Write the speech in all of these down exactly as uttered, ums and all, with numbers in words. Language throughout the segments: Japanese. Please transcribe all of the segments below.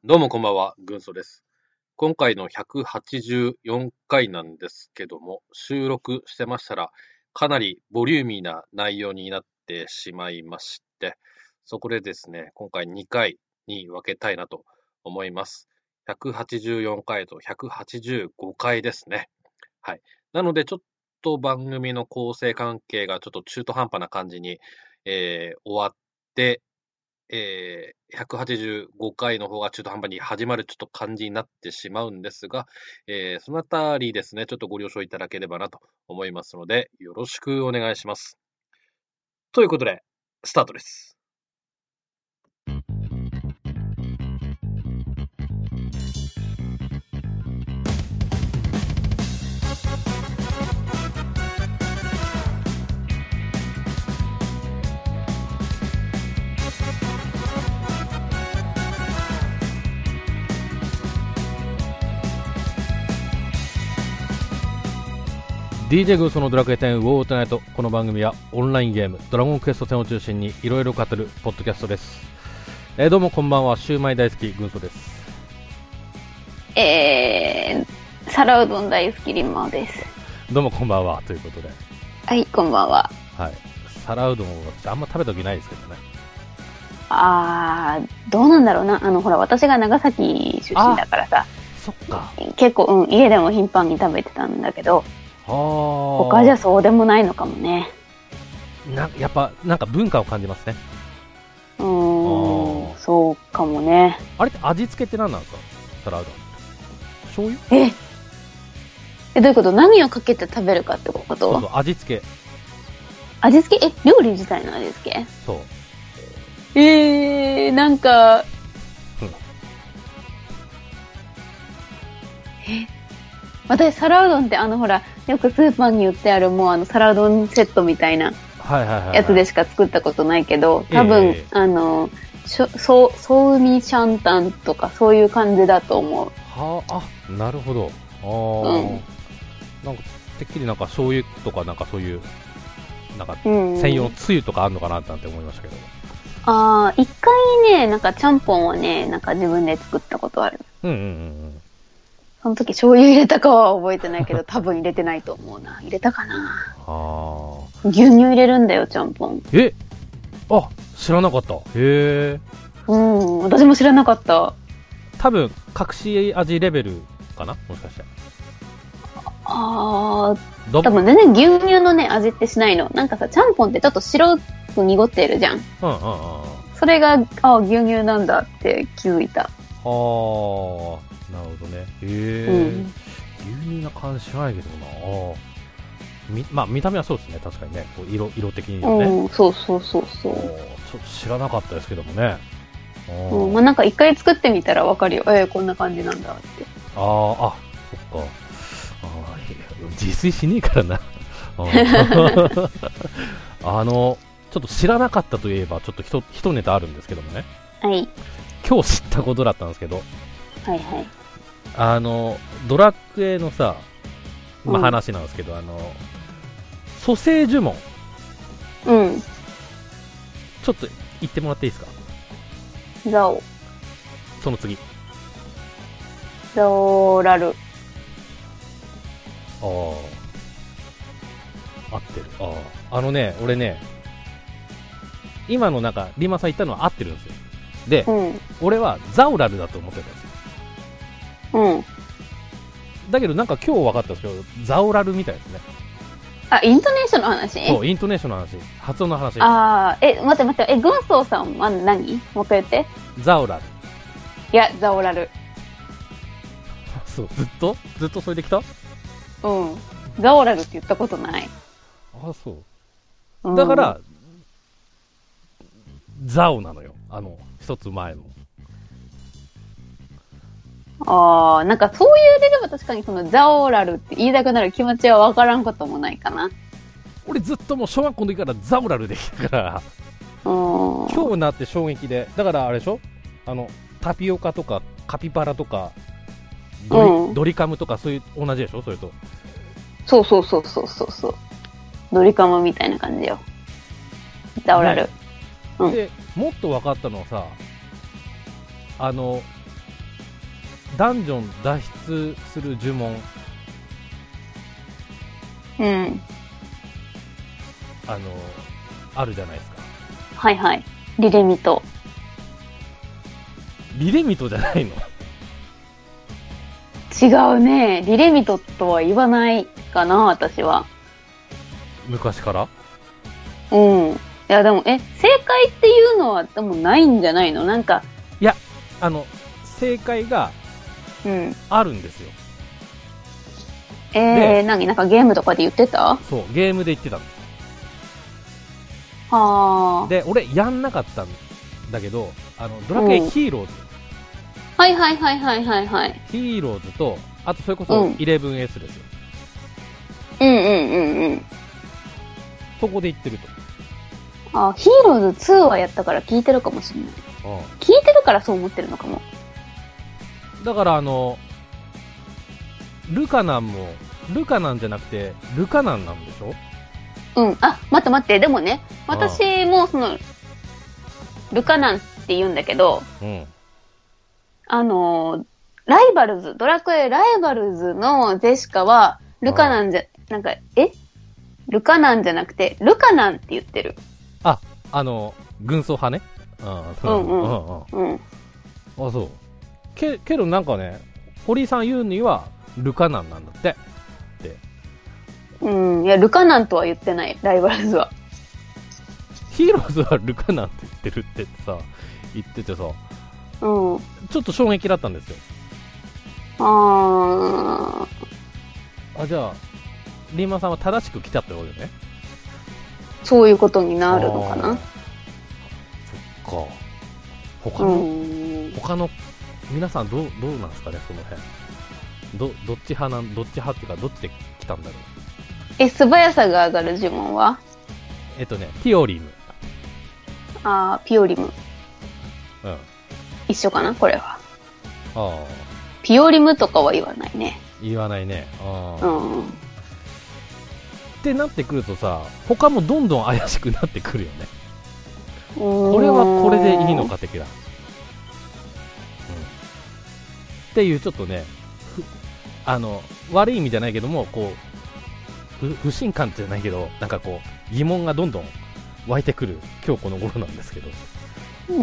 どうもこんばんは、軍曹です。今回のひゃくはちじゅうよんかいなんですけども、収録してましたら、かなりボリューミーな内容になってしまいまして、そこでですね、今回にかいに分けたいなと思います。ひゃくはちじゅうよんかいとひゃくはちじゅうごかいですね。はい。なので、ちょっと番組の構成関係がちょっと中途半端な感じに、えー終わって、えー、ひゃくはちじゅうごかいの方が中途半端に始まるちょっと感じになってしまうんですが、えーそのあたりですね、ちょっとご了承いただければなと思いますので、よろしくお願いします。ということで、スタートです。 ディージェー グーソのドラクエテンウォーオートナイト。この番組はオンラインゲームドラゴンクエスト戦を中心にいろいろ語るポッドキャストです。えー、どうもこんばんは、シューマイ大好き軍曹です。 えー、皿うどん大好きリンマです。 どうもこんばんはということで、 はい、こんばんは。 はい、皿うどんをあんま食べた時ないですけどね。 あー、どうなんだろうな。あのほら、私が長崎出身だからさ、 そっか、 結構、うん、家でも頻繁に食べてたんだけど、 あ他じゃそうでもないのかもね。 なやっぱなんか文化を感じますね。 うーん、そうかもね。 あれって味付けって何なんですか、皿うどん。醤油？ ええ、どういうこと？何をかけて食べるかってこと？ そうそう、味付け。 味付け？え、料理自体の味付け？ そう。 えー、なんか、 うん、 え私、皿うどんってあのほら、よくスーパーに売ってあるもうあの皿うどんセットみたいなはいはいはい、はい、 やつでしか作ったことないけど、多分、 えー、 あの、しょそう、ソウミシャンタンとかそういう感じだと思う。 はあ、あ、なるほど。あー、 うん、 なんかてっきりなんか醤油とかなんかそういうなんかうん、 専用のつゆとかあるのかななんて思いましたけど。 ああ、一回ね、なんかちゃんぽんをね、なんか自分で作ったことある。 うんうんうんうん。 その時醤油入れたかは覚えてないけど、多分入れてないと思うな。入れたかな。 あ牛乳入れるんだよ、ちゃんぽん。 え、あ、知らなかった。へえ。 うん、私も知らなかった。 多分隠し味レベルかな、もしかして。 ああ、 多多分全然牛乳のね、味ってしないの。なんかさ、ちゃんぽんってちょっと白く濁ってるじゃん。 うんうんうん。 それが、あ、牛乳なんだって気づいた。 はあ、なるほどね。へえ、うん。牛乳な感じしないけどな。あ、み、まあ見た目はそうですね、確かにね。こう色、色的にはね。 うん、そうそうそうそう。 ちょっと知らなかったですけどもね。 うん、まあなんか一回作ってみたらわかるよ。えー、こんな感じなんだって。 ああ、あ、そっか。あ、自炊しねえからな。あの、ちょっと知らなかったといえば、ちょっとひと、一ネタあるんですけどもね。 はい。 今日知ったことだったんですけど。 はいはい。 あの、ドラクエのさ、まあ、 うん、 話なんですけど、あの、蘇生呪文。 うん。 ちょっと言ってもらっていいですか？ ザオ。 その次。 ザオラル。 ああ。合ってる。ああ。あのね、俺ね、今のなんか、リーマンさん言ったのは合ってるんですよ。で、 うん、 俺はザオラルだと思ってたんですよ。 うん。 だけどなんか今日分かったんですけど、ザオラルみたいですね。 あ、イントネーションの話？ そう、イントネーションの話。発音の話。 ああ、え、待って待って、え、軍曹さんは何？もう一回言って。 ザオラル。 いや、ザオラル。 そう、ずっとずっとそれできた？ うん。ザオラルって言ったことない。 ああ、そう。だから、うん、ザオなのよ。あの、一つ前の。 ああ、なんかそういうででも確かにそのザオラルって言いたくなる気持ちはわからんこともないかな。 俺ずっともう小学校の時からザオラルできたから、今日になって衝撃で。だからあれでしょ、あの、タピオカとかカピバラとかドリ、うん、ドリカムとかそういう同じでしょ、それと。 そうそうそうそうそうそう。ドリカムみたいな感じよ。ザオラル。 ね、うん、で、もっと分かったのはさ、あの、 ダンジョン脱出する呪文、 うん。 あの、あるじゃないですか。 はいはい。リレミト。 リレミトじゃないの？ 違うね。リレミトとは言わないかな、私は。 昔から？ うん。いや、でも、え、正解っていうのは、でもないんじゃないの？なんか。 いや、あの、正解が、うん。あるんですよ。 えー、何なんかゲームとかで言ってた？ そう、ゲームで言ってたんです。 はあ。 で、俺、やんなかったんだけど、あの、ドラクエヒーローズ。 はいはいはいはいはいはい。 ヒーローズと、あとそれこそ イレブンエス ですよ。 うんうんうんうん。 そこで言ってると。 あ、ヒーローズツーはやったから聞いてるかもしれない。うん、聞いてるからそう思ってるのかも。 だからあの、ルカナンも、ルカナンじゃなくて、ルカナンなんでしょ？ うん。あ、待って待って。でもね、私もその、ルカナンって言うんだけど、うん、あの、ライバルズ、ドラクエライバルズのジェシカは、ルカナンじゃ、なんか、えルカナンじゃなくて、ルカナンって言ってる。 あ、あの、軍曹派ね。 うんうん。うん。 あ、そう。け、けどなんかね、堀井さん言うには、ルカナンなんだって。で。 うん、いや、ルカナンとは言ってない、ライバルズは。 ヒーローズはルカナンって言ってるってさ、言っててさ、うん。ちょっと衝撃だったんですよ。 あー。あ、じゃあ、リーマンさんは正しく来たってことね。そういうことになるのかな。そっか。他の、他の、皆さんどう、どうなんですかね、その辺。ど、どっち派なん、どっち派っていうか、どっちで来たんだろう。 え、素早さが上がる呪文は？ えっとね、ピオリム。 あー、ピオリム。 うん。 一緒かな、これは。 ああ。 ピオリムとかは言わないね。 言わないね。 ああ。うん。 ってなってくるとさ、他もどんどん怪しくなってくるよね。これはこれでいいのか的な。うん。っていうちょっとね、あの、悪い意味じゃないけども、こう、不信感じゃないけど、なんかこう、疑問がどんどん湧いてくる今日この頃なんですけど。 うん。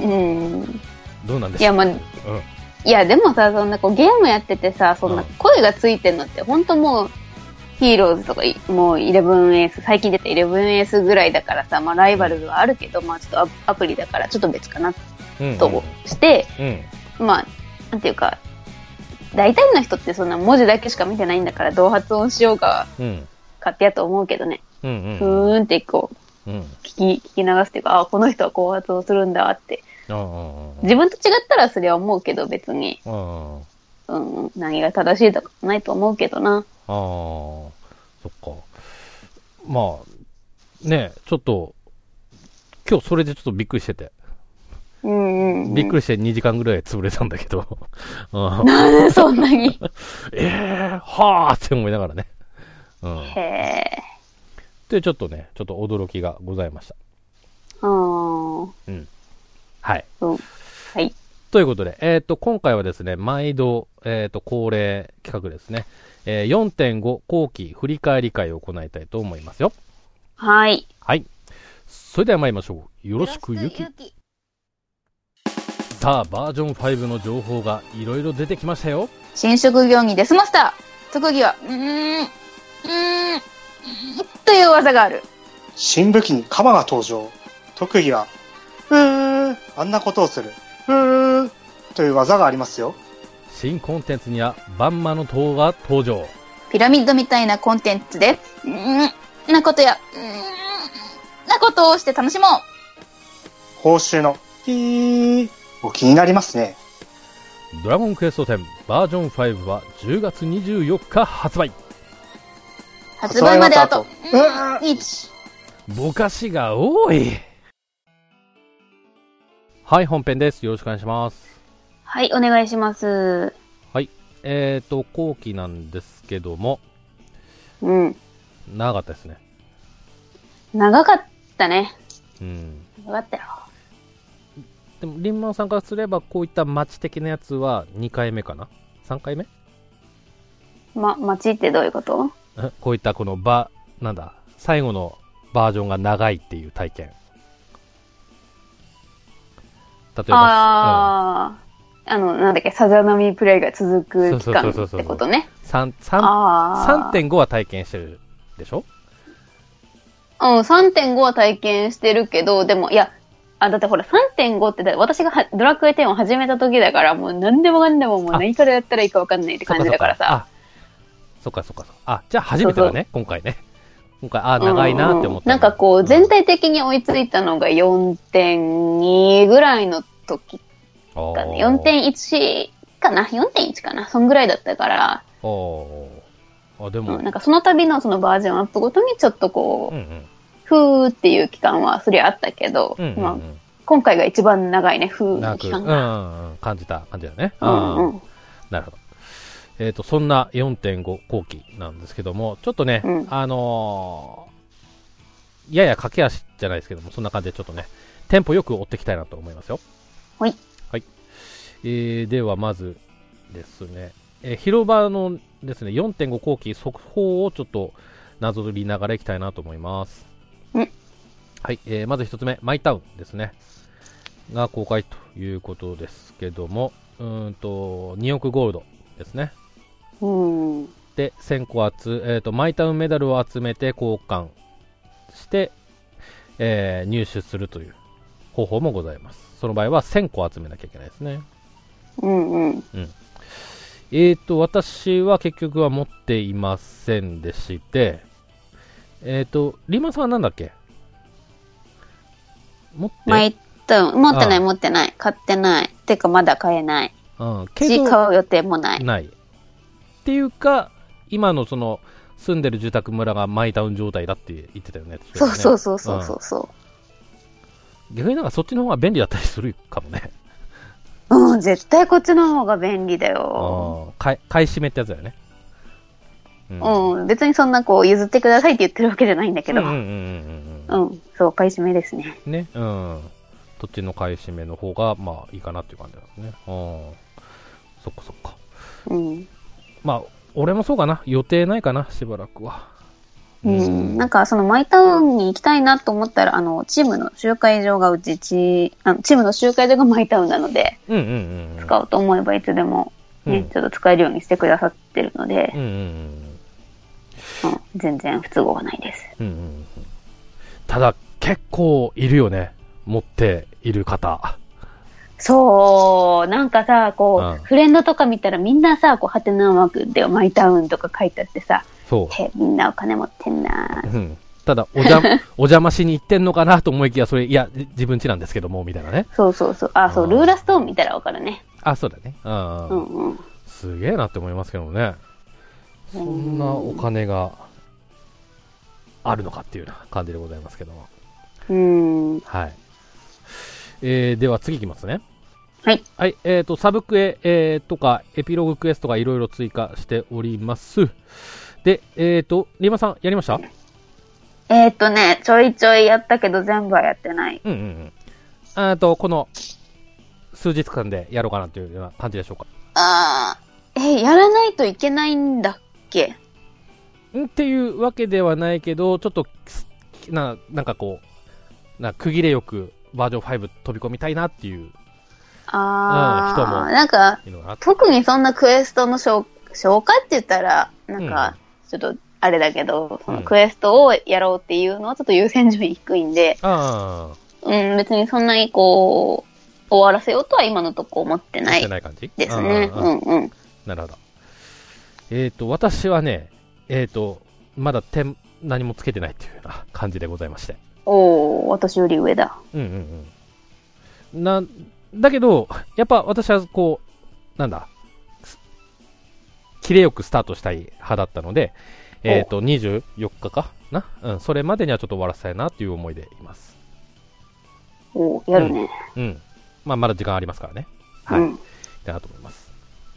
どうなんでしょう。いや、まあ、うん。 いや、でもさ、そんなこうゲームやっててさ、そんな声がついてんのって、ほんともう、ヒーローズとか、もう イレブンエース、最近出た イレブンエース ぐらいだからさ、まあライバルズはあるけど、うん、まあちょっとアプリだからちょっと別かな、として、うんうん、まあ、なんていうか、大体の人ってそんな文字だけしか見てないんだから、どう発音しようが、勝手やと思うけどね。うんうん、ふーんってこう、うん、聞き、聞き流すっていうか、あ、この人はこう発音するんだって。自分と違ったらそれは思うけど、別に。うん、何が正しいとかないと思うけどな。 ああ、そっか。まあ、ねちょっと、今日それでちょっとびっくりしてて。 うんうんうん、 びっくりしてにじかんぐらい潰れたんだけど。 なんでそんなにえー、はーって思いながらね。うん、 へー。で、ちょっとね、ちょっと驚きがございました。 あー。 うん。はい。 うん。はい。 ということで、えっと、今回はですね、毎度、えっと、恒例企画ですね。えー、よんてんご 後期振り返り会を行いたいと思いますよ。 はい。 はい。それでは参りましょう。よろしくゆき。さあ、バージョンファイブの情報がいろいろ出てきましたよ。 新職業にデスマスター。特技は、うーん、うーん、という技がある。 新武器に鎌が登場。特技は、うー、あんなことをする。うー、という技がありますよ。 新コンテンツにはバンマの塔が登場。 ピラミッドみたいなコンテンツで、うーん、なことや、うーん、なことをして楽しもう。 報酬の、ピー、お気になりますね。 ドラゴンクエストテンバージョンファイブはじゅうがつにじゅうよっか発売。 発売まであと、うん、いち。 ぼかしが多い。はい、本編です。よろしくお願いします。 はい、お願いします。 はい。えーと、後期なんですけども。 うん。 長かったですね。 長かったね。 うん。 長かったよ。でも、リンマンさんからすれば、こういった街的なやつはにかいめかなさんかいめま、待ちってどういうこと？ こういったこのバ、なんだ、最後のバージョンが長いっていう体験。例えば、 ああ、うん、あの、なんだっけ、さざ波プレイが続く期間ってことね。 さんてんごは体験してるでしょ？ うん、さんてんご は体験してるけど、でも、いや、あ、だってほら、さんてんご って、私がはドラクエテンを始めた時だから、もう何でもかんでももう何からやったらいいか分かんないって感じだからさ。 そっかそっかそっか。あ、じゃあ初めてだね、そうそう今回ね。今回、あ、長いなって思った、うんうん。 なんかこう、全体的に追いついたのが よんてんに ぐらいの時かな。よんてんいち かな ?よんてんいち かなそんぐらいだったから。 おあ、でも、 うん。なんかその度のそのバージョンアップごとにちょっとこう、うんうん、ふーっていう期間はそりゃあったけど、うんうんうんまあ、今回が一番長いね、ふーの期間が。 うんうん、感じた感じだね。 うんうん。 なるほど。えっと、そんな よんてんご 後期なんですけども、ちょっとね、うん、あのー、やや駆け足じゃないですけども、そんな感じでちょっとね、テンポよく追っていきたいなと思いますよ。 はい。 はい。えー、ではまずですね、えー、広場のですね、よんてんご 後期速報をちょっとなぞりながらいきたいなと思います。 うん。 はい。えー、まず一つ目、マイタウンですね。が公開ということですけども、うーんと、におくゴールドですね。 うん、 でせんこ集、えーと、マイタウンメダルを集めて交換して、えー、入手するという方法もございます。その場合はせんこ集めなきゃいけないですね。 うんうん。うん、 えーと、私は結局は持っていませんでして、えーと、リーマンさんは何だっけ？持ってマイタウン、持ってない持ってない。買ってない。てかまだ買えない。 うん、 けど買う予定もない。 ない。っていうか、今のその住んでる住宅村がマイタウン状態だって言ってたよね。 そうそうそうそうそうそう、 うん。逆になんかそっちの方が便利だったりするかもね。 うん、絶対こっちの方が便利だよ。 買い、買い占めってやつだよね。 うん、うん、別にそんなこう譲ってくださいって言ってるわけじゃないんだけど。うんうんうんうん。うん、そう、買い占めですね。 ね、うん。どっちの買い占めの方がまあいいかなっていう感じですね。うん。そっかそっか。 うん。 まあ、俺もそうかな。予定ないかな、しばらくは。 うん。うん、なんか、その、マイタウンに行きたいなと思ったら、あの、チームの集会場がうち、ち、あのチームの集会場がマイタウンなので、 うんうんうんうん、 使おうと思えばいつでも、ね、うん、ちょっと使えるようにしてくださってるので、 うんうんうんうん、全然不都合はないです。 うんうんうん、ただ、結構いるよね。持っている方。 そう、なんかさ、こう、うん、フレンドとか見たらみんなさ、こう、ハテナマークでマイタウンとか書いてあってさ、 そう。 へ、みんなお金持ってんな、 うん。ただ、おじゃ、お邪魔しに行ってんのかなと思いきや、それ、いや、自分家なんですけども、みたいなね。 そうそうそう。あ、そう、ルーラストーン見たらわかるね。 あ、そうだね。うん、 うんうん。 すげえなって思いますけどね。そんなお金があるのかっていうような感じでございますけども。 うん。 はい。えー、では次いきますね。 はい。 はい、えっ、ー、と、サブクエ、えー、とか、エピローグクエストがいろいろ追加しております。で、えっ、ー、と、リーマさん、やりました？ えっ、ー、とね、ちょいちょいやったけど全部はやってない。 うんうんうん。あと、この、数日間でやろうかなというような感じでしょうか。 あー、えー、やらないといけないんだっけ？ んっていうわけではないけど、ちょっと、な、なんかこう、な区切れよくバージョンファイブ飛び込みたいなっていう。 あー、 うん、人もなんか、特にそんなクエストの消、消化って言ったら、なんか、ちょっと、あれだけど、うん、そのクエストをやろうっていうのはちょっと優先順位低いんで、 あうん、別にそんなにこう、終わらせようとは今のとこ思ってない。 思ってない感じですね。うんうん。 なるほど。えっ、ー、と、私はね、えっ、ー、と、まだ点、何もつけてないっていうような感じでございまして。 おー、私より上だ。 うんうんうん。な、だけど、やっぱ私はこう、なんだ、キレよくスタートしたい派だったので、えっ、ー、と、にじゅうよっかかな、うん、それまでにはちょっと終わらせたいなっていう思いでいます。 おー、やるね。 うん。うん、まあ、まだ時間ありますからね。はい。うん、だなと思います。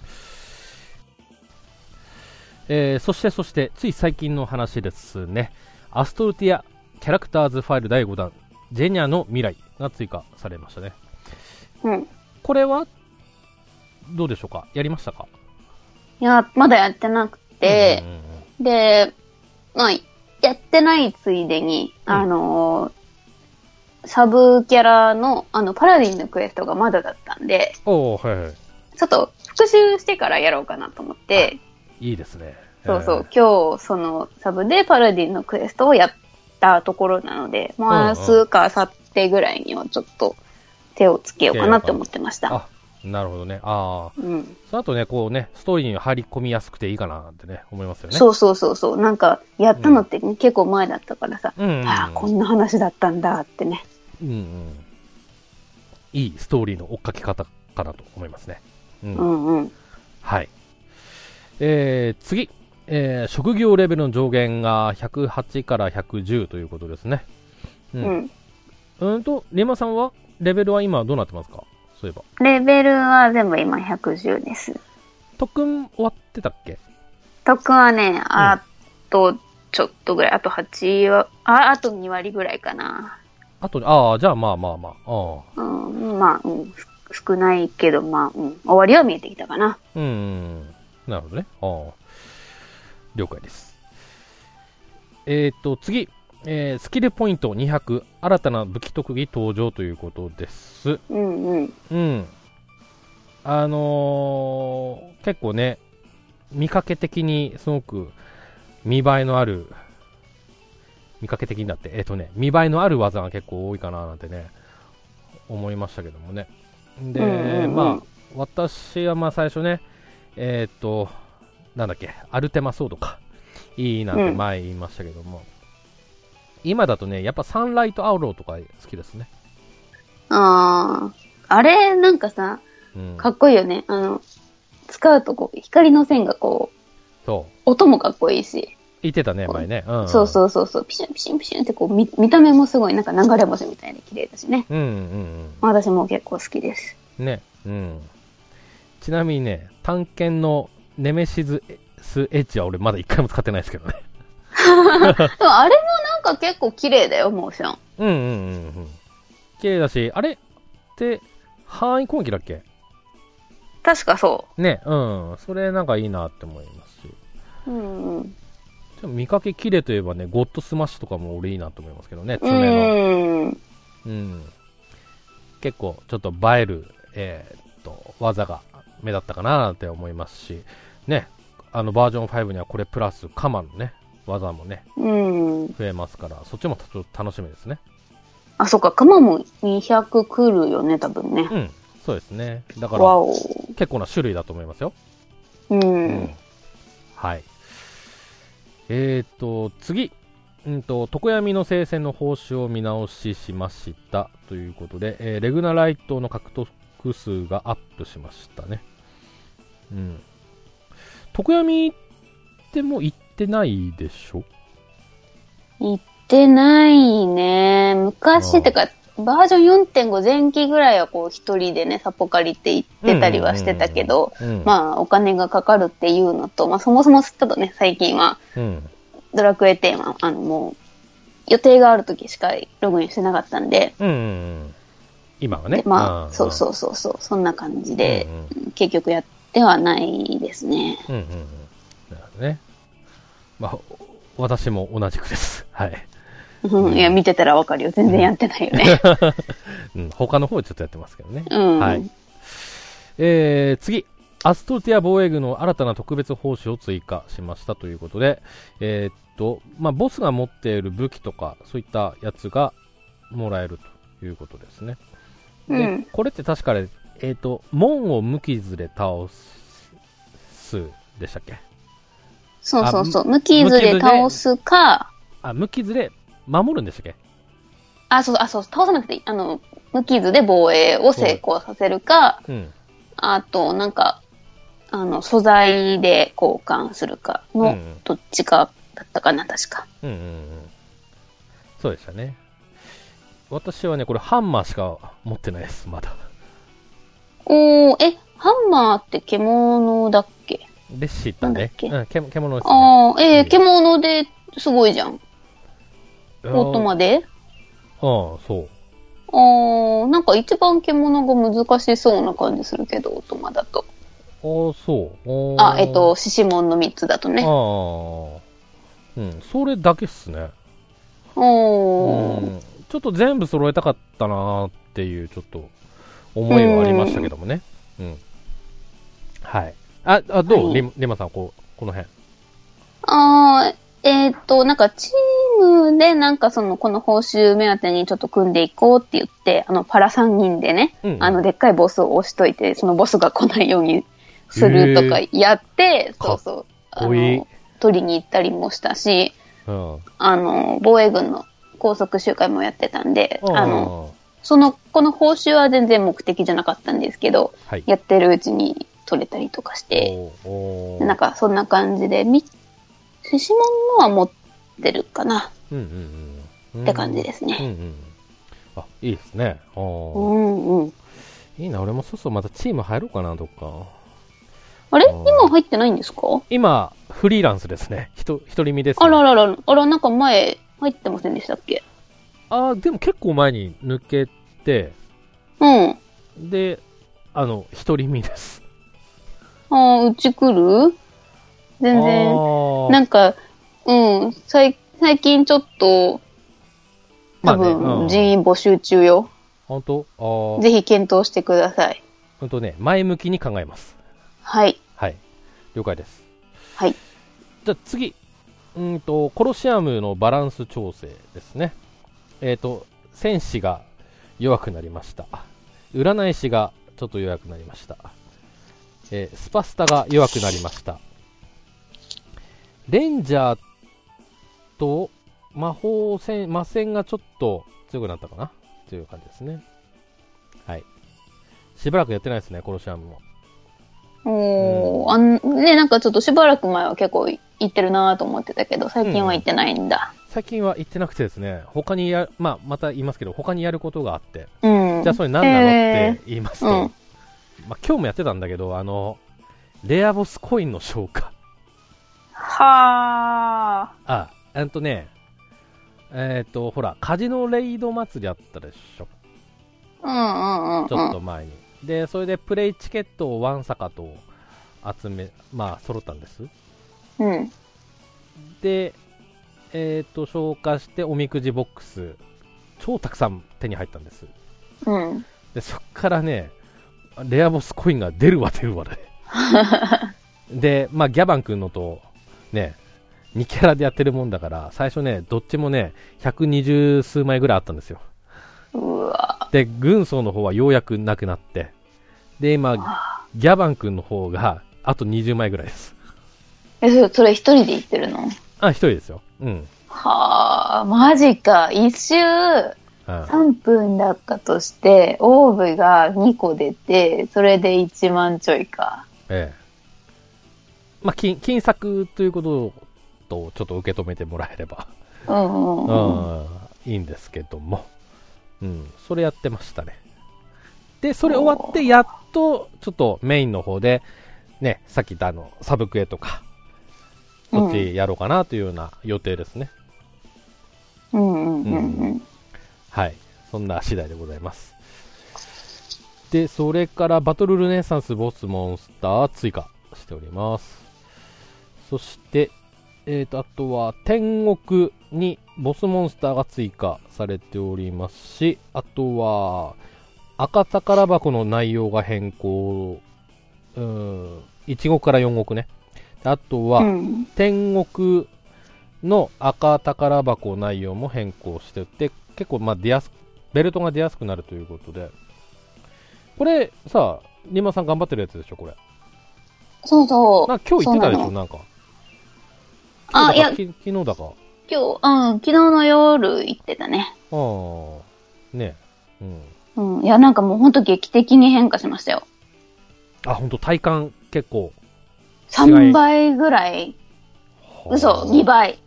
えー、そして、そして、つい最近の話ですね。アストルティアキャラクターズファイルだいごだん、ジェニャの未来が追加されましたね。 うん。 これは、どうでしょうか？やりましたか？ いや、まだやってなくて、うんうんうん、で、まあ、やってないついでに、うん、あのー、サブキャラの、あの、パラディンのクエストがまだだったんで、 おー、はいはい。 ちょっと復習してからやろうかなと思って、 いいですね。 そうそう、今日、その、サブでパラディンのクエストをやったところなので、まあ、明日か明後日ぐらいにはちょっと手をつけようかなって思ってました。 あ、なるほどね。ああ。 うん。 その後ね、こうね、ストーリーに入り込みやすくていいかなってね、思いますよね。 そうそうそうそう。なんか、やったのって、ね、うん、結構前だったからさ、 うんうん、 ああ、こんな話だったんだってね。 うんうん。いいストーリーの追っかけ方かなと思いますね。 うん、うんうん。 はい。えー、次。えー、職業レベルの上限がひゃくはちからひゃくじゅうということですね。うん。うん、うんと、リマさんはレベルは今どうなってますか？そういえば。 レベルは全部今ひゃくじゅうです。 特訓終わってたっけ？ 特訓はね、あとちょっとぐらい、あとはちは、あ、あとに割ぐらいかな。 あと、ああ、じゃあまあまあまあ。あうん、まあ、うん、少ないけど、まあ、うん、終わりは見えてきたかな。 うん、なるほどね。ああ。了解です。えっ、ー、と、次、えー、スキルポイントにひゃく、新たな武器特技登場ということです。 うんうん。 うん。あのー、結構ね、見かけ的にすごく見栄えのある、見かけ的になって、えっ、ー、とね、見栄えのある技が結構多いかななんてね、思いましたけどもね。で、うんうんうん、まあ、私はまあ最初ね、えっ、ー、と、なんだっけ、アルテマソードか。いいなんて前言いましたけども。うん、今だとね、やっぱサンライトアウローとか好きですね。 あー。あれ、なんかさ、うん、かっこいいよね。あの、使うとこう、光の線がこう、 そう。 音もかっこいいし。 言ってたね、前ね。うんうん、 そうそうそうそう。ピシュンピシュンピシュンってこう、見、見た目もすごいなんか流れ星みたいに綺麗だしね。 うんうんうん。 私も結構好きです。 ね。うん。ちなみにね、探検のネメシズスエッジは俺まだ一回も使ってないですけどね。 でもあれもなんか結構綺麗だよ、モーション。 うんうんうんうん。綺麗だし、あれって範囲攻撃だっけ？ 確かそう。 ね、うん。それなんかいいなって思いますし。 うんうん。 でも見かけ綺麗といえばね、ゴッドスマッシュとかも俺いいなと思いますけどね、爪の。うん。うん。結構ちょっと映える、えー、っと、技が目立ったかなって思いますし、ね、あのバージョンファイブにはこれプラスカマのね、技もね、 うん、 増えますから、そっちもちょっと楽しみですね。 あ、そっか、カマもにひゃく来るよね、多分ね。 うん、そうですね。だから、結構な種類だと思いますよ。 うん。うん、 はい。えーと、次。うんと、常闇の聖戦の報酬を見直ししましたということで、えー、レグナライトの獲得数がアップしましたね。うん。常闇ってもう行ってないでしょ？ 行ってないね。昔ってか、バージョン よんてんご 前期ぐらいはこう一人でね、サポカリって行ってたりはしてたけど、うんうんうん、まあお金がかかるっていうのと、まあそもそもちょっとね、最近は、うん、ドラクエテーマ、あのもう、予定がある時しかログインしてなかったんで、 うんうんうん、今はね。 まあ、そうそうそうそう、そんな感じで、うんうん、結局やってはないですね。 うんうんうん。なるほどね。まあ、私も同じくです。はい。 うん、いや、見てたらわかるよ。全然やってないよね。 うん、他の方でちょっとやってますけどね。 うん。 はい。えー、次。アストルティア防衛軍の新たな特別報酬を追加しましたということで、えー、っと、まあ、ボスが持っている武器とか、そういったやつがもらえるということですね。で、うん、これって確かね、えー、っと、門を無傷で倒すでしたっけ？ そうそうそう。無傷で倒すか、 あ、無傷で守るんでしたっけ？ あ、そう、あ、そう、倒さなくていい。あの、無傷で防衛を成功させるか、うん、あと、なんか、あの、素材で交換するかの、どっちかだったかな、確か。 うんうんうん。そうでしたね。私はね、これハンマーしか持ってないです、まだ。 おー、え、ハンマーって獣だっけ？ でしたね。うん、け獣ですね。 ああ、えー、獣ですごいじゃん。オートマで？ ああ、そう。 ああ、なんか一番獣が難しそうな感じするけど、オートマだと。 そう。 あ、えっと、獅子門のみっつだとね。ああ。 うん、それだけっすね。 おー。 うん、ちょっと全部揃えたかったなーっていう、ちょっと、思いはありましたけどもね。うん。うん、はい。あ、あどう、はい、リ, リマさん、こう、この辺。 あー、えっと、なんか、チームで、なんかその、この報酬目当てにちょっと組んでいこうって言って、あの、パラさんにんでね、うんうん、あの、でっかいボスを押しといて、そのボスが来ないようにするとかやって、そうそう、あの、取りに行ったりもしたし、うん、あの、防衛軍の高速集会もやってたんで、うん、あの、その、この報酬は全然目的じゃなかったんですけど、はい、やってるうちに取れたりとかして、なんかそんな感じで、み、獅子門のは持ってるかな、うんうんうん、って感じですね。うんうん、 あ、いいですね。あ、 うんうん、 いいな、俺もそろそろまたチーム入ろうかな、どっか。 あれ今入ってないんですか？ 今、フリーランスですね。ひと、一人身です、 ね。あららら、あら、なんか前入ってませんでしたっけ？ あ、でも結構前に抜けて、 うん。 で、あの、一人身です。 ああ、うち来る？全然、なんか、うん、最、最近ちょっと、多分、まあね、うん、人員募集中よ。 本当？あ、 ぜひ検討してください。 本当ね、前向きに考えます。 はい。 はい。了解です。 はい。 じゃあ次。うんと、コロシアムのバランス調整ですね。えっと、戦士が弱くなりました。占い師がちょっと弱くなりました。えー、スパスタが弱くなりました。レンジャーと魔法戦、魔戦がちょっと強くなったかなという感じですね。はい。しばらくやってないですね、コロシアムも。 おー、うん、あんね、なんかちょっとしばらく前は結構行ってるなと思ってたけど、最近は行ってないんだ。 うん、最近は行ってなくてですね、他にや、まあ、また言いますけど、他にやることがあって、 うん、 じゃあそれ何なのって言いますと、うん、まあ、今日もやってたんだけど、あの、レアボスコインの消化。 はー。 あ、えっとね、えっと、ほら、カジノレイド祭りあったでしょ。 うんうんうん。 ちょっと前に。で、それでプレイチケットをワンサカと集め、まあ、揃ったんです。 うん。 で、えっと、消化しておみくじボックス、超たくさん手に入ったんです。 うん。 で、そっからね、レアボスコインが出るわ出るわで。で、まあ、ギャバン君のと、ね、にキャラでやってるもんだから、最初ね、どっちもね、ひゃくにじゅう数枚ぐらいあったんですよ。 うわ。 で、軍曹の方はようやくなくなって、で、今、ギャバン君の方が、あとにじゅう枚ぐらいです。 え、それ、それ一人で行ってるの？ あ、一人ですよ。うん。 はあ、マジか。一周、さんぷんだったとして、オーブがにこ出て、それでいちまんちょいか。 ええ。まあ、金、金策ということと、ちょっと受け止めてもらえれば、 うんうんうん、 うん、いいんですけども、うん、それやってましたね。で、それ終わって、やっと、ちょっとメインの方で、ね、さっき言ったあの、サブクエとか、こっちやろうかなというような予定ですね。 うんうんうんうん。 はい。そんな次第でございます。で、それからバトルルネサンスボスモンスター追加しております。そして、えーと、あとは天国にボスモンスターが追加されておりますし、あとは赤宝箱の内容が変更、うん、いち国からよん国ね。あとは、うん、天国の赤宝箱内容も変更してて、結構まあ出やすベルトが出やすくなるということで、これさ、リンマさん頑張ってるやつでしょこれ。 そうそう。 なんか今日言ってたでしょなんか。 あ、いや、 き昨日だか。 今日、うん、昨日の夜行ってたね。 ああ、ね、 うん。うん、いや、なんかもうほんと劇的に変化しましたよ。 あ、ほんと体感結構。 さんばいぐらい。嘘、にばい。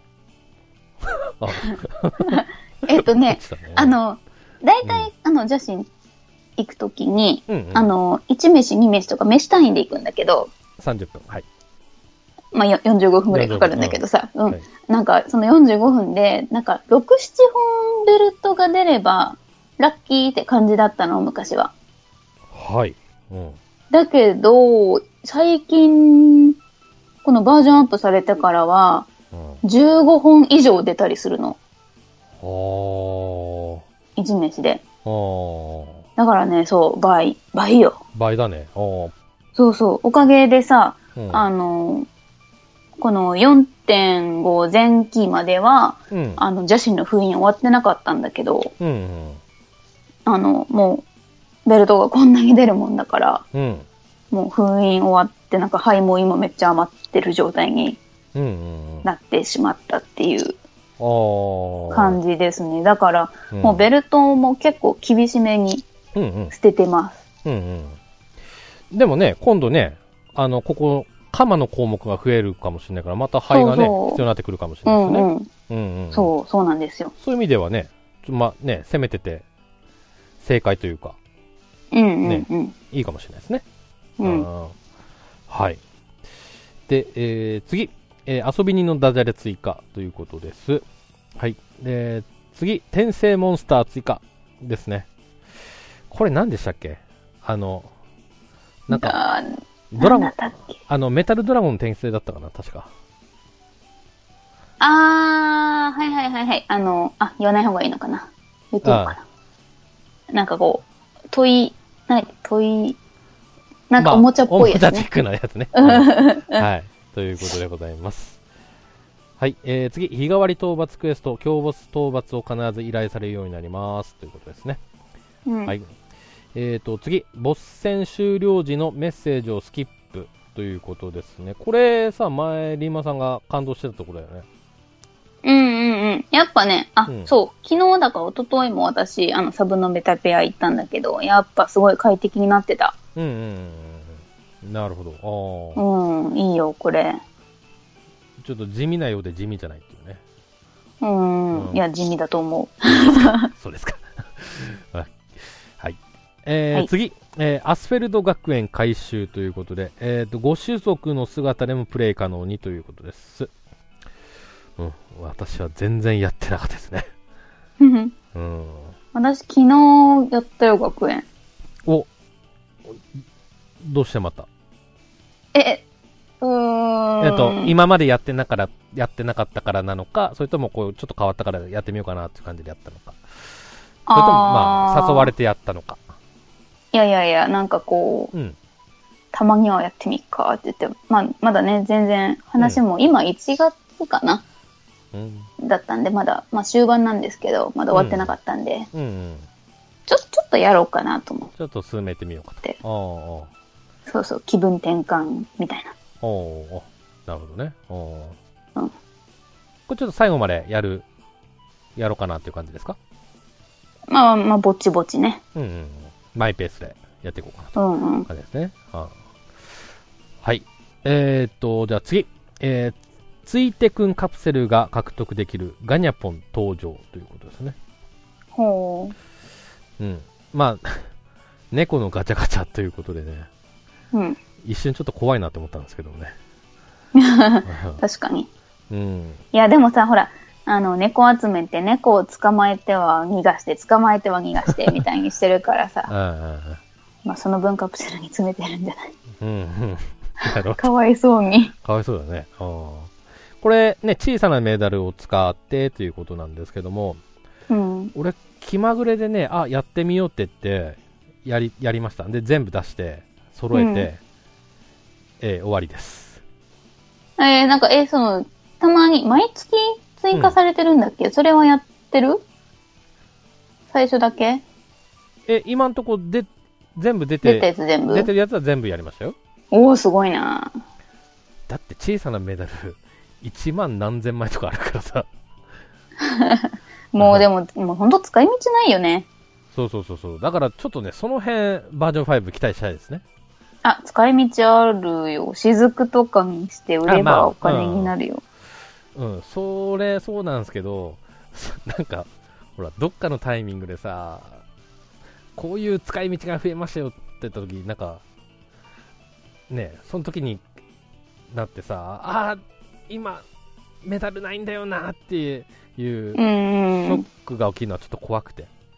えっとね、ねあの、だいたい、うん、あの、女子行くときに、うんうん、あの、いち飯、に飯とか飯単位で行くんだけど、 さんじゅっぷん、はい。 まあ、よんじゅうごふんぐらいかかるんだけどさ、うん、うんはい、なんか、そのよんじゅうごふんで、なんか、ろく、ななほんベルトが出れば、ラッキーって感じだったの、昔は。 はい。うん。 だけど、最近、このバージョンアップされてからは、うん、じゅうごほん以上出たりするの。 おー。いちめしで。 おー。 だからね、そう、倍、倍よ。 倍だね。おー。 そうそう、おかげでさ、うん、あの、この よんてんご 前期までは、うん、あの、邪神の封印終わってなかったんだけど、 うんうん、 あの、もう、ベルトがこんなに出るもんだから、 うん、 もう封印終わって、なんか灰も今めっちゃ余ってる状態になってしまったっていう感じですね。だから、うん、もうベルトも結構厳しめに捨ててます。 うんうんうん、でもね、今度ね、あの、ここ、鎌の項目が増えるかもしれないから、また灰がね、そうそう必要になってくるかもしれないですね。うんうんうんうん、そう、そうなんですよ。 そういう意味ではね、まあね、攻めてて、正解というか、 うんうんうん、ね、 いいかもしれないですね。 うん、 はい。で、えー、次、えー、遊び人のダジャレ追加ということです。はい。で、次、転生モンスター追加ですね。これ何でしたっけ？あの、なんか、ドラゴン、あの、メタルドラゴンの転生だったかな、確か。 あー、はいはいはいはい。あの、あ、言わない方がいいのかな。言っていいのかな。なんかこう、問い、な問い、なんかおもちゃっぽいやつね。 まあ、おもちゃチックなやつね。はい。ということでございます。はい。えー、次、日替わり討伐クエスト、強ボス討伐を必ず依頼されるようになります。ということですね。 うん、 はい。えーと、次、ボス戦終了時のメッセージをスキップということですね。これさ、前、リンマさんが感動してたところだよね。 うんうんうん。やっぱね、あ、うん、そう、昨日だか一昨日も私、あの、サブのメタペア行ったんだけど、やっぱすごい快適になってた。 うんうんうん。なるほど。 あうん、いいよ、これ。 ちょっと地味なようで地味じゃないっていうね。 うん、うん、いや、地味だと思う。 そうですか。はい。えーはい、次、えー、アスフェルド学園改修ということで、えーと、ご種族の姿でもプレイ可能にということです。うん、私は全然やってなかったですね。うん。 私、昨日やったよ、学園。 お、どうしてまたえ、うーん。 えっと、今までやってなから、やってなかったからなのか、それともこう、ちょっと変わったからやってみようかなっていう感じでやったのか。それとも、まあ、誘われてやったのか。 いやいやいや、なんかこう、うん、たまにはやってみっかって言って、まあ、まだね、全然話も、うん、今いちがつかな、うん、だったんで、まだ、まあ終盤なんですけど、まだ終わってなかったんで、 うんうんうん、 ちょ、ちょっとやろうかなと思って。 ちょっと進めてみようかって。 おーそうそう、気分転換みたいな。 おおなるほどね。おうん。これちょっと最後までやる、やろうかなっていう感じですか？ まあまあ、ぼちぼちね。 うんうん。マイペースでやっていこうかなという感じですね。うんうん、は, はい。えー、っと、じゃあ次。えー、ついてくんカプセルが獲得できるガニャポン登場ということですね。 ほう。うん。まあ、猫のガチャガチャということでね。 うん。 一瞬ちょっと怖いなと思ったんですけどね。 確かに。 うん。 いや、でもさ、ほら、あの、猫集めって猫を捕まえては逃がして、捕まえては逃がして、みたいにしてるからさ。まあ、その分カプセルに詰めてるんじゃない？ うんうん。 かわいそうに。 かわいそうだね。あこれね、小さなメダルを使ってということなんですけども、 うん、 俺、気まぐれでね、あ、やってみようって言って、やり、やりました。で、全部出して、揃えて、うん、えー、終わりです。 えー、なんか、えー、その、たまに、毎月追加されてるんだっけ、うん、それはやってる？最初だけ？ え、今んとこで、全部出て、 出たやつ全部？ 出てるやつは全部やりましたよ。 おー、すごいな。 だって小さなメダル、いちまん何千枚とかあるからさ。 もうでも、もうほんと使い道ないよね。 そうそうそうそう。だからちょっとね、その辺、バージョンご期待したいですね。 あ、使い道あるよ。雫とかにして売ればお金になるよ。 まあ、うん、うん、それ、そうなんですけど、なんか、ほら、どっかのタイミングでさ、こういう使い道が増えましたよって言った時、なんか、ね、その時になってさ、あー、今、メダルないんだよなっていう、ショックが起きるのはちょっと怖くて。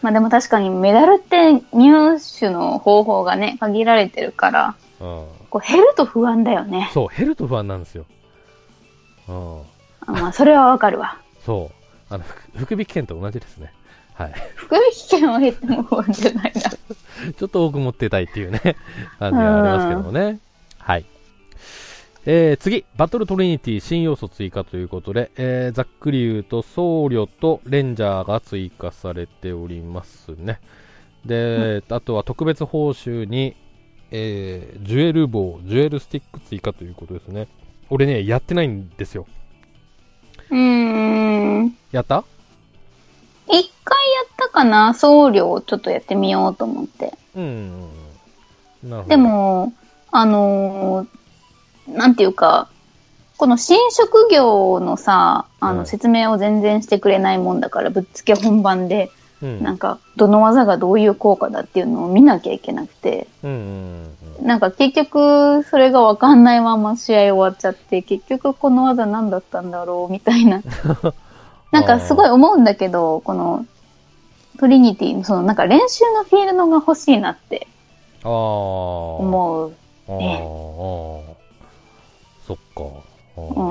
まあでも確かにメダルって入手の方法がね、限られてるから、うん、こう減ると不安だよね。 そう、減ると不安なんですよ。うん、 あまあそれはわかるわ。 そう。あの、福引券と同じですね。はい。 福引券は減っても不安じゃないな。 ちょっと多く持ってたいっていうね、感じがありますけどもね。はい。えー、次、バトルトリニティ新要素追加ということで、えー、ざっくり言うと、僧侶とレンジャーが追加されておりますね。で、うん、あとは特別報酬に、えー、ジュエル棒、ジュエルスティック追加ということですね。俺ね、やってないんですよ。 うーん。 やった？ 一回やったかな、僧侶をちょっとやってみようと思って。 うん。なるほど。 でも、あのー、なんていうか、この新職業のさ、あの説明を全然してくれないもんだから、ぶっつけ本番で、うん、なんか、どの技がどういう効果だっていうのを見なきゃいけなくて、うんうんうん、なんか結局、それがわかんないまま試合終わっちゃって、結局この技何だったんだろうみたいな。なんかすごい思うんだけど、この、トリニティのそのなんか練習のフィールドが欲しいなって思う、ね。 ああ。そっか、 うん。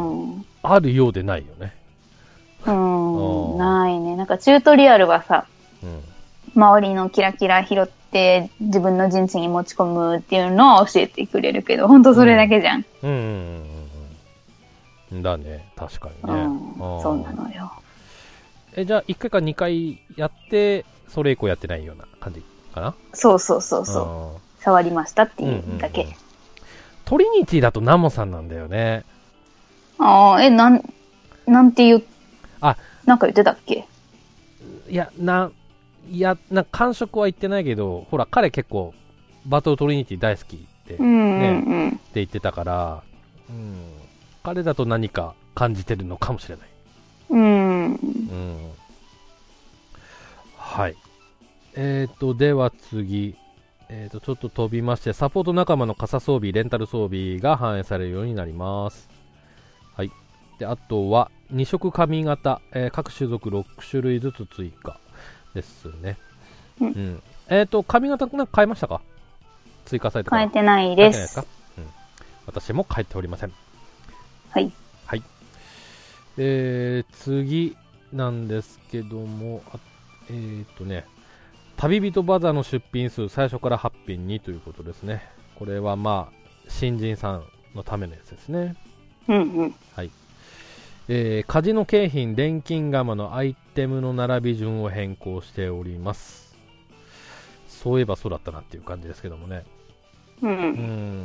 あるようでないよね。 うん、ないね。なんかチュートリアルはさ、うん、周りのキラキラ拾って自分の陣地に持ち込むっていうのは教えてくれるけど、ほんとそれだけじゃん。 うん。うんうんうん。だね、確かにね。 うん、そうなのよ。 え、じゃあいっかいかにかいやって、それ以降やってないような感じかな？ そうそうそうそう。触りましたっていうだけ。うんうんうん、 トリニティだとナモさんなんだよね。 ああ、え、なん、なんて言う、あ、なんか言ってたっけ？ いや、な、いや、なんか感触は言ってないけど、ほら、彼結構、バトルトリニティ大好きって、ね、うんうんうん、って言ってたから、うん、彼だと何か感じてるのかもしれない。 うん。うん。 はい。えーと、では次。えーと、ちょっと飛びまして、サポート仲間の傘装備、レンタル装備が反映されるようになります。はい。で、あとは、に色髪型、えー、各種族ろく種類ずつ追加ですね。うん。うん、えーと、髪型なんか変えましたか？追加されてから。 変えてないです。変えてないですか？ うん。私も変えておりません。 はい。 はい。えー、次なんですけども、あえーとね、旅人バザーの出品数最初からはち品にということですね。これはまあ新人さんのためのやつですね。 うんうん。 はい。えー、カジノ景品錬金釜のアイテムの並び順を変更しております。そういえばそうだったなっていう感じですけどもね。 うん。 うん。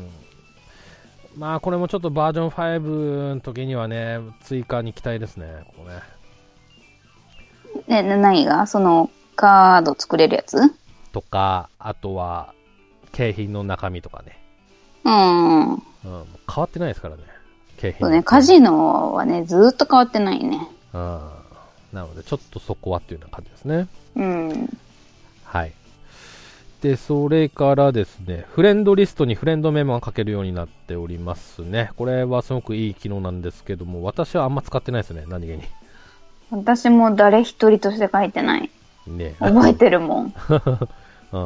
まあこれもちょっとバージョンファイブの時にはね、追加に期待ですね。ここね。ね、何がそのカード作れるやつとか、あとは景品の中身とかね。 うん。うん、 変わってないですからね。景品。 そうね、カジノはね、ずーっと変わってないね。 うん。なのでちょっとそこはっていうような感じですね。 うん。 はい。で、それからですね、フレンドリストにフレンドメモが書けるようになっておりますね。これはすごくいい機能なんですけども、私はあんま使ってないですね、何気に。 私も誰一人として書いてない。 ね、 覚えてるもん。 うん。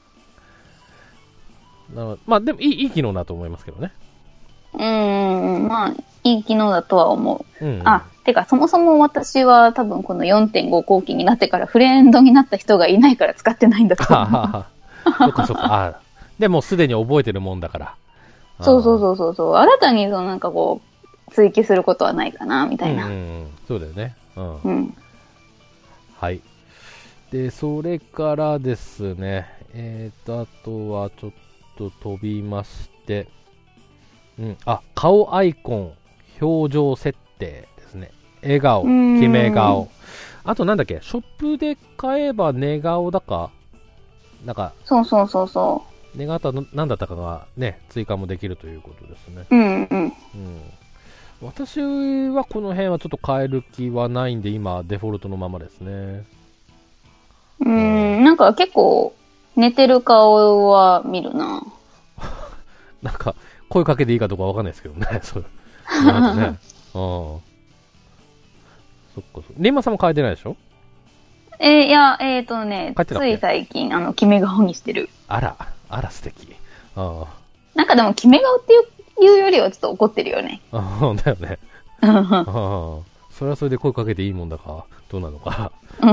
なまあ、でもいい、いい機能だと思いますけどね。 うーん、まあ、いい機能だとは思う。 うんうん、 あ、てか、そもそも私は多分この よんてんご 後期になってからフレンドになった人がいないから使ってないんだと思う。 そっかそっか。あ、でもすでに覚えてるもんだから。 そうそうそうそうそう。新たにそのなんかこう、追記することはないかな、みたいな。 うんうんうん、そうだよね。うん。 うん。 はい。で、それからですね、えーと、あとはちょっと飛びまして、うん、あ、顔アイコン、表情設定ですね。笑顔、決め顔。あとなんだっけ、ショップで買えば寝顔だかなんか、 そうそうそうそう。 寝顔と何だったかがね、追加もできるということですね。 うんうん。うん。 私はこの辺はちょっと変える気はないんで、今、デフォルトのままですね。 うーん、なんか結構、寝てる顔は見るな。 なんか、声かけていいかどうかわかんないですけどね。そう。なんかね。ああ。そっかそっか。リンマさんも変えてないでしょ？ いえー、いや、えっ、ー、とね、 帰ってたっけつい最近、あの、決め顔にしてる。 あら、あら素敵。あなんかでも決め顔っていうよりはちょっと怒ってるよね。 あ、ああ、だよね。ああ、それはそれで声かけていいもんだか、どうなのか。うん、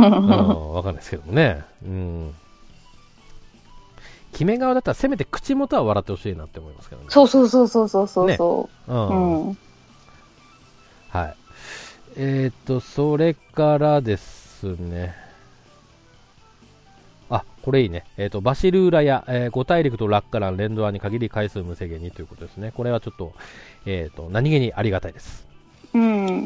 わかんないですけどもね。うん。決め顔だったらせめて口元は笑ってほしいなって思いますけどね。 そうそうそうそうそうそう。ね、 うん。うん、はい。えっ、ー、と、それからですね。あ、これいいね。えっ、ー、と、バシルーラや、えー、五大陸とラッカラン連ドアに限り回数無制限にということですね。これはちょっと、えっ、ー、と、何気にありがたいです。 うん、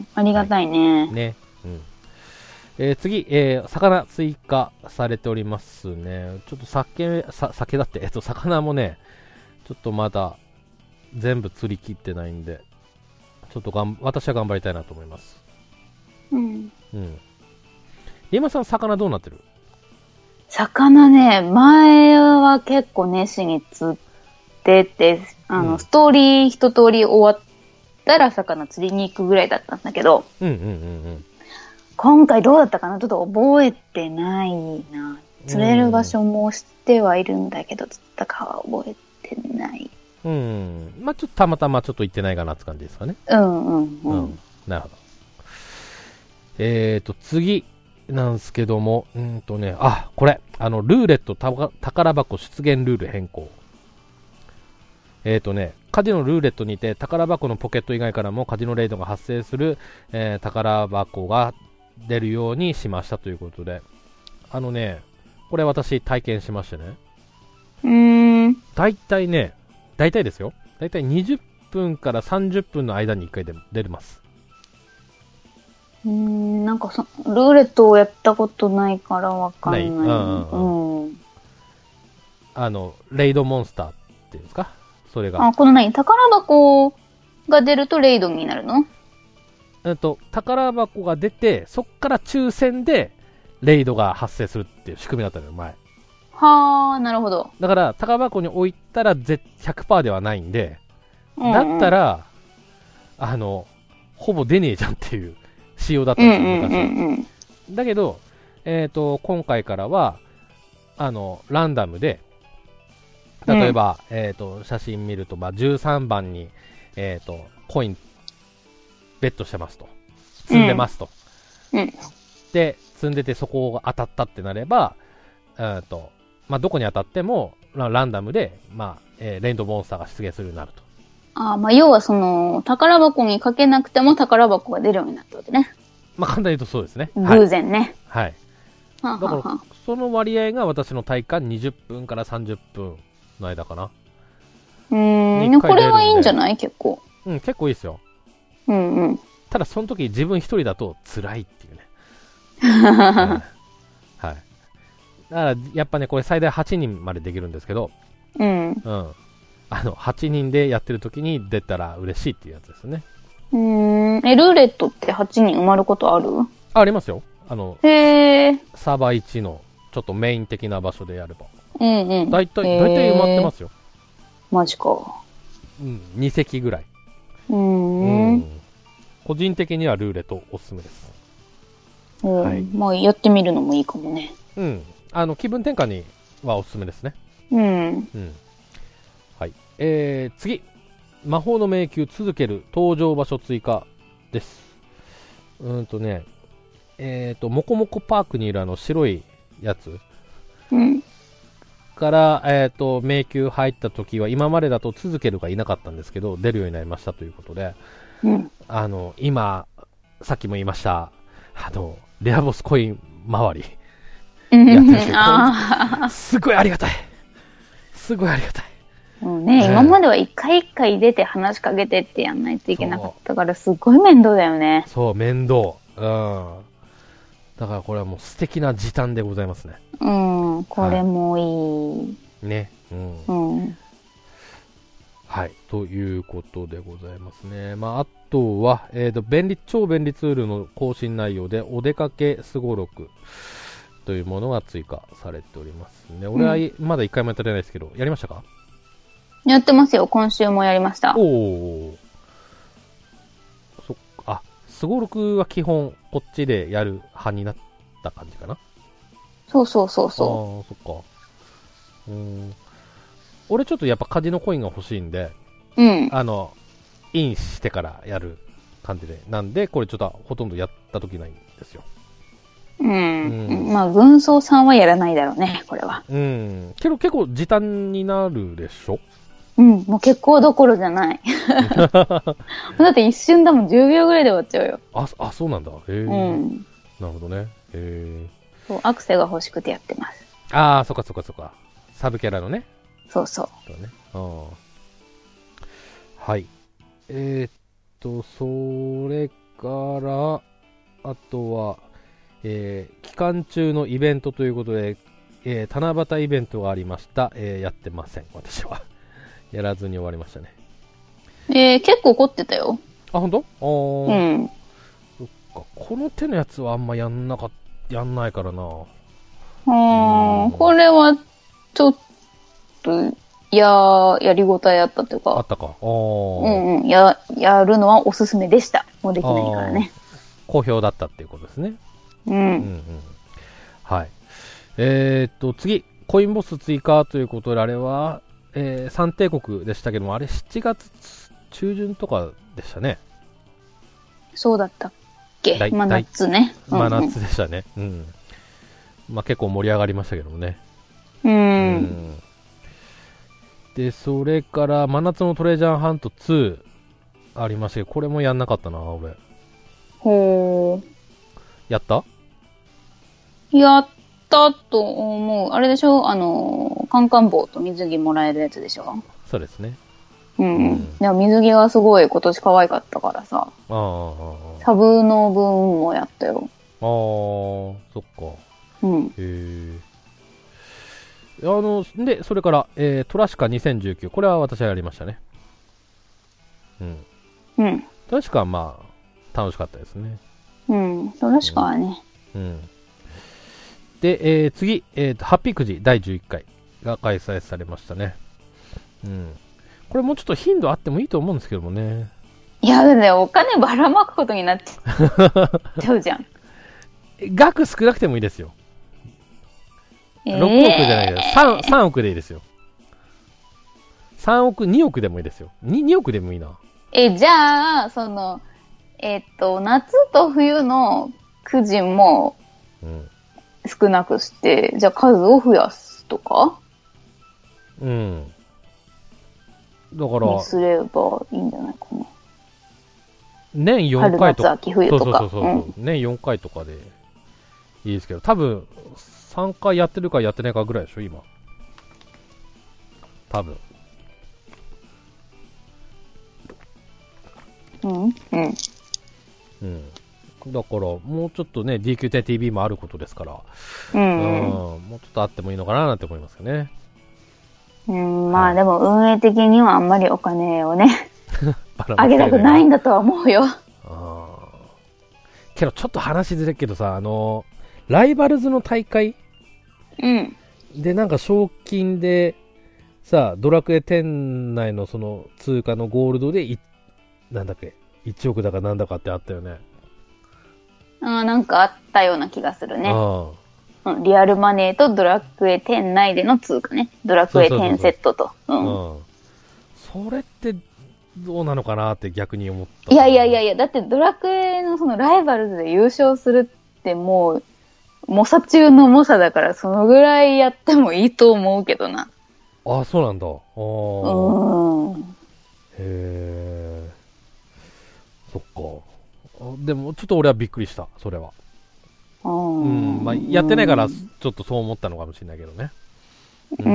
ありがたいね。はい、 ね。うん。えー、次、えー、魚追加されておりますね。ちょっと酒、さ酒だって、えっと、魚もね、ちょっとまだ全部釣り切ってないんで、ちょっとがん私は頑張りたいなと思います。 うん。 うん。リーマさん、魚どうなってる？ 魚ね、前は結構熱心に釣ってて、あの、うん、ストーリー一通り終わったら魚釣りに行くぐらいだったんだけど、 うんうんうんうん。 今回どうだったかなちょっと覚えてないな。釣れる場所も知ってはいるんだけど、釣ったかは覚えてない。 うん。まあちょっとたまたまちょっと行ってないかなって感じですかね。 うんうんうん。うん、 なるほど。えーと、次なんですけども、うんとね、あ、これ、あの、ルーレットた宝箱出現ルール変更。えーとね、カジノルーレットにて宝箱のポケット以外からもカジノレイドが発生する、えー、宝箱が出るようにしましたということで、あのね、これ私体験しましてね。 うーん。 だいたいね、だいたいですよ。だいたいにじゅっぷんからさんじゅっぷんの間にいっかいで出ます。 うーん、なんかそ、ルーレットをやったことないからわかんない。ない。うんうんうん。あの、レイドモンスターっていうんですか？それが。 あ、この何？宝箱が出るとレイドになるの？ えっと、宝箱が出て、そっから抽選でレイドが発生するっていう仕組みだったのよ、前。 はー、なるほど。 だから、宝箱に置いたら ひゃくパーセント ではないんで、うんうん、だったら、あの、ほぼ出ねえじゃんっていう仕様だったんですよ、昔は。うんうんうんうん、だけど、えっと、今回からは、あの、ランダムで、例えば、うん、えっと、写真見ると、まあ、じゅうさんばんに、えっと、コイン、ベットしてますと。積んでますと。 うんうん、 で、積んでてそこが当たったってなれば、えっと、まあ、どこに当たっても、ランダムで、まあ、えー、レイドモンスターが出現するようになると。 ああ、まあ、要はその、宝箱にかけなくても宝箱が出るようになったわけね。 まあ、簡単に言うとそうですね。 偶然ね。 はい。はい、はあはあ、だから、その割合が私の体感にじゅっぷんからさんじゅっぷんの間かな。 うーん、これはいいんじゃない？結構。 うん、結構いいですよ。 うんうん。 ただ、その時自分一人だと辛いっていうね。はい。はい。だから、やっぱね、これ最大はちにんまでできるんですけど、 うん。 うん。あの、はちにんでやってる時に出たら嬉しいっていうやつですね。 うーん。え、ルーレットってはちにん埋まることある？ あ、ありますよ。あの、 へー。 サーバーいちのちょっとメイン的な場所でやれば。 うんうん。 だいたい、だいたい埋まってますよ。 マジか。 うん、に席ぐらい。 うーん。うん。 個人的にはルーレットおすすめです。 うん。はい。まあ、やってみるのもいいかもね。 うん。あの、気分転換にはおすすめですね。 うん。 うん。はい。えー、次。魔法の迷宮続ける登場場所追加です。うーんとね、えーと、モコモコパークにいるあの白いやつ。 うん。 から、えーと、迷宮入った時は今までだと続けるがいなかったんですけど、出るようになりましたということで、 うん。 あの、今、さっきも言いました、あの、レアボスコイン周り。やってるんですけど、すごいありがたい。すごいありがたい。 もうね、ね、今までは一回一回出て話しかけてってやんないといけなかったから、すごい面倒だよね。 そう、面倒。うん。だからこれはもう素敵な時短でございますね。 うん、これもいい。 はい、ね。うん。 うん。 はい。ということでございますね。まあ、あとは、えっと、便利、超便利ツールの更新内容で、お出かけすごろくというものが追加されておりますね。俺はまだ一回もやってないですけど、やりましたか？ やってますよ。今週もやりました。 おー。そっか。あ、すごろくは基本こっちでやる派になった感じかな？ そうそうそうそう。ああ、そっか。うん。俺ちょっとやっぱカジノコインが欲しいんで、 う。うん。 あの、インしてからやる感じで。なんで、これちょっとほとんどやった時ないんですよ。 うん。うん、まあ、軍曹さんはやらないだろうね、これは。 うん。けど結構時短になるでしょ？ うん、もう結構どころじゃない。だって一瞬だもん、じゅうびょうぐらいで終わっちゃうよ。 あ、あそうなんだ。へえ。うん。なるほどね。へえ。 そう、アクセが欲しくてやってます。 ああ、そっかそっかそっか。サブキャラのね。 そうそう。 そうね。あはい。えー、っと、それから、あとは、えー、期間中のイベントということで、えー、七夕イベントがありました。えー、やってません、私は。やらずに終わりましたね。 えー、結構怒ってたよ。 あ、ほんと？あー。 うん。 そっか。この手のやつはあんまやんなかっ、やんないからな。 あー、これは、ちょっと、や、やりごたえあったっていうか。 あったか。あー。 うんうん。や、やるのはおすすめでした。もうできないからね。 好評だったっていうことですね。 うん。うんうん。 はい。えー、っと、次。コインボス追加ということで、あれは、えー、三帝国でしたけども、あれしちがつ中旬とかでしたね。 そうだったっけ？真夏ね。 真夏でしたね。うん、うん。まあ結構盛り上がりましたけどもね。 うん。うんで、それから、真夏のトレジャーハントツーありましたけど、これもやんなかったな、俺。 ほー。 やった？ やったと思う。あれでしょ？あの、カンカン棒と水着もらえるやつでしょ？ そうですね。 うん。うん、でも水着がすごい今年可愛かったからさ。 ああ。 サブの分もやったよ。 ああ、そっか。 うん。 へえ。あの、で、それから、えー、トラシカにせんじゅうきゅう。これは私はやりましたね。うん。 うん。 トラシカはまあ、楽しかったですね。 うん。トラシカはね。 うん。うん、で、えー、次、えーと、ハッピーくじだいじゅういっかいが開催されましたね。うん。これもうちょっと頻度あってもいいと思うんですけどもね。 いや、だってお金ばらまくことになっちゃうじゃん。 額少なくてもいいですよ。ろくおくじゃないです。3、さんおくでいいですよ。さんおく、におくでもいいですよ。に, におくでもいいな。 え、じゃあ、その、えっと、夏と冬のくじも少なくして、うん、じゃあ数を増やすとか？ うん。だから。 にすればいいんじゃないかな。 年よんかいとか。 春夏秋冬とか。 そうそうそうそう、うん、年よんかいとかでいいですけど、多分、さんかいやってるかやってないかぐらいでしょ、今。多分。 うんうん。 うん。だから、もうちょっとね、ディーキューティーティービー もあることですから、 うん、 うん、もうちょっとあってもいいのかななんて思いますよね。 うん、まあでも運営的にはあんまりお金をね、あげたくないんだとは思うよ。 あけどちょっと話ずれるけどさ、あの、ライバルズの大会うん。 で、なんか賞金で、さ、ドラクエテン内のその通貨のゴールドでい、なんだっけ、いちおくだかなんだかってあったよね。 ああ、なんかあったような気がするね。 あうん、リアルマネーとドラクエテン内での通貨ね。ドラクエテンセットと。うん。 それってどうなのかなって逆に思った。 いやいやいやいや、だってドラクエのそのライバルズで優勝するってもう、猛者中の猛者だからそのぐらいやってもいいと思うけどな。 ああ、そうなんだ。ああ。 うん。 へえ。そっか。でもちょっと俺はびっくりした、それは。うん。まあ、やってないからちょっとそう思ったのかもしれないけどね。 うん、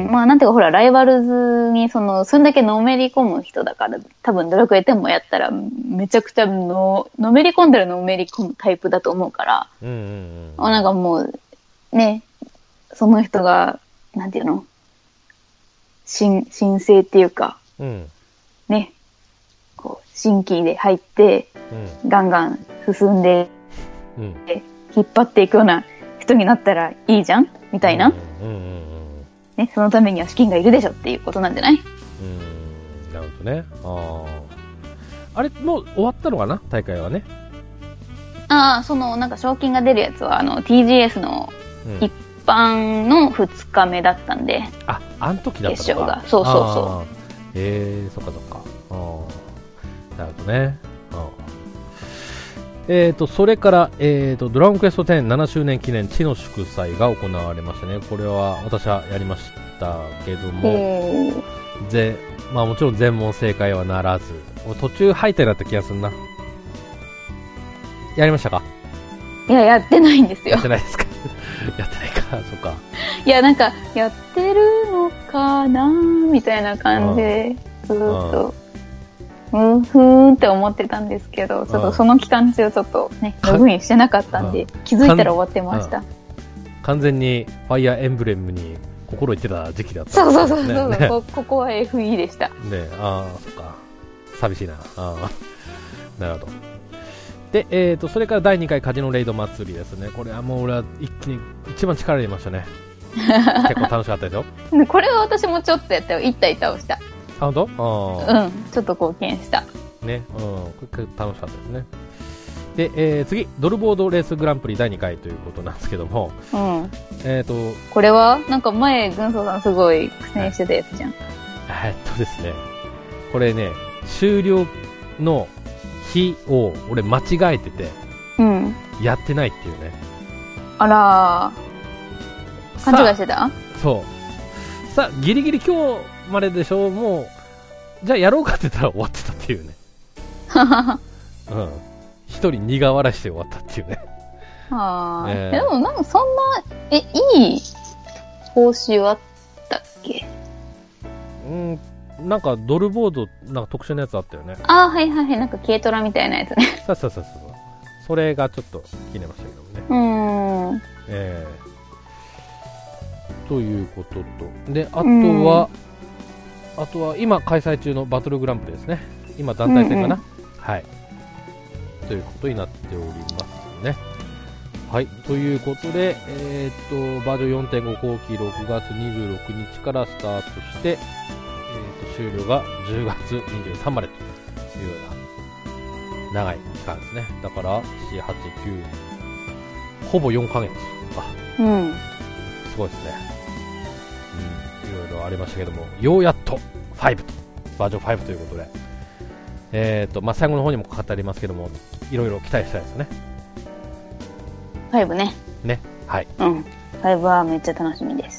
まあなんていうかほら、ライバルズにその、そんだけのめり込む人だから、多分ドラクエテンもやったらめちゃくちゃの、のめり込んだらのめり込むタイプだと思うから、 うんうんうん、 なんかもう、ね、その人が、なんていうの新、新生っていうか、 うん、 ね、こう、新規で入って、うん、ガンガン進んで、うん、引っ張っていくような人になったらいいじゃんみたいな。うんうんうん、ね、そのためには資金がいるでしょっていうことなんじゃない？うーん、なるほどね。ああ。あれ、もう終わったのかな大会はね。 ああ、その、なんか賞金が出るやつは、あの、ティージーエス の、うん、 版のふつかめだったんで。 あ、あの時だったのか。 決勝が。そうそうそう。 えー、そっかそっか。なるほどね。えーと、それから、えーと、ドラゴンクエストテンななしゅうねん記念地の祝祭が行われましたね。これは私はやりましたけども、ぜ、まあもちろん全問正解はならず、途中敗退だった気がするな。やりましたか？ いや、やってないんですよ。 やってないですか？やってないか、そっか。 いや、なんか、やってるのかなみたいな感じで、ずっと。うんふーんって思ってたんですけど、ちょっとその期間中ちょっとね、ログインしてなかったんで、気づいたら終わってました。 完全にファイアーエンブレムに心いってた時期だった、 ね。そうそうそうそう、ね、こ, ここは エフイー でした。 ね、ああ、そっか。寂しいな。あなるほど。で、えーと、それからだいにかいカジノレイド祭りですね。これはもう俺は一気に一番力入れましたね。結構楽しかったでしょ？ これは私もちょっとやったよ。一体倒した。 あ、本当？ あうん、ちょっと貢献した。 ね、うん、これ楽しかったですね。で、えー、次、ドルボードレースグランプリだいにかいということなんですけども、 うん。 えっと、 これはなんか前、軍曹さんすごい苦戦してたやつじゃん。 えっとですね、これね、終了の日を俺間違えてて、 うん。 やってないっていうね。 あらー。勘違いしてた？ そう。さあ、ギリギリ今日まででしょ、もう、じゃあやろうかって言ったら終わってたっていうね。うん。一人苦笑いして終わったっていうね。 はあ、えー。でもなんかそんな、え、いい報酬あったっけ？ うん、なんかドルボード、なんか特殊なやつあったよね。 ああ、はいはいはい、なんか軽トラみたいなやつね。 そうそうそうそう。それがちょっと気になりましたけどもね。 うーん。 えー、ということと。で、あとは、あとは今開催中のバトルグランプリですね。今団体戦かな、うんうん、はい。ということになっておりますね。はい。ということで、えー、っと、バージョン よんてんご 後期ろくがつにじゅうろくにちからスタートして、えー、っと、終了がじゅうがつにじゅうさんまでというような長い期間ですね。だから、よん、はち、きゅう、ほぼよんかげつ。あ、 うん。 すごいですね。うん。いろいろありましたけども、ようやっとごと、バージョンごということで、えーと、まあ、最後の方にも語りますけども、いろいろ期待したいですね。 ごね。 ね。はい。 うん。ごはめっちゃ楽しみです。